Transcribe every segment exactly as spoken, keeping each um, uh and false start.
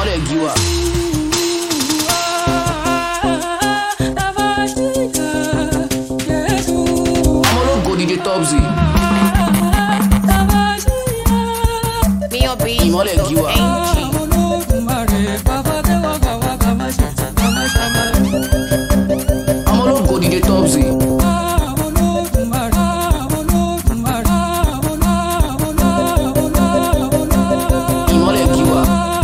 ìmọ́lẹ̀ gíwà. ọmọ ológo D J Topsy. ìmọ́lẹ̀ gíwà. ọmọ ológo D J Topsy. ìmọ́lẹ̀ gíwà.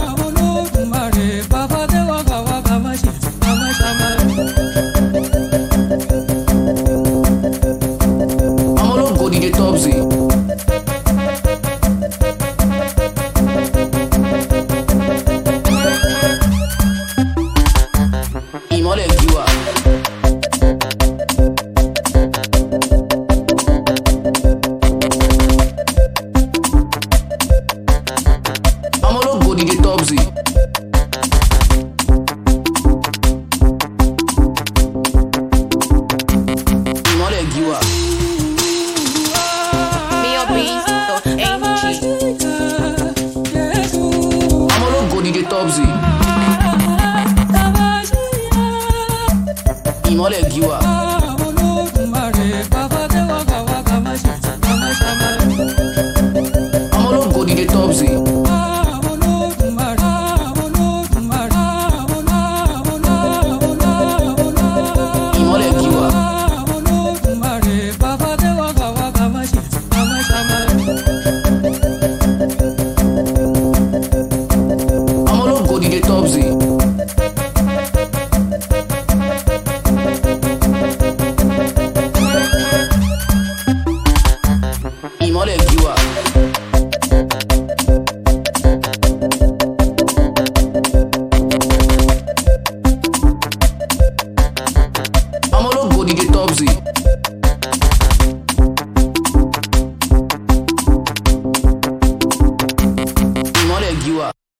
ọmọ ológo D J Topsy. ìmọ́lẹ̀ gíwà. ọmọ ológo D J Topsy. ìmọ́lẹ̀ gíwà. ọmọ ológo D J Topsy. ìmọ́lẹ̀ gíwà. ọmọ ológo D J Topsy. ìmọ́lẹ̀ gíwà. ọmọ ológo D J Topsy. ìmọ́lẹ̀ gíwà. ọmọ ológo D J Topsy.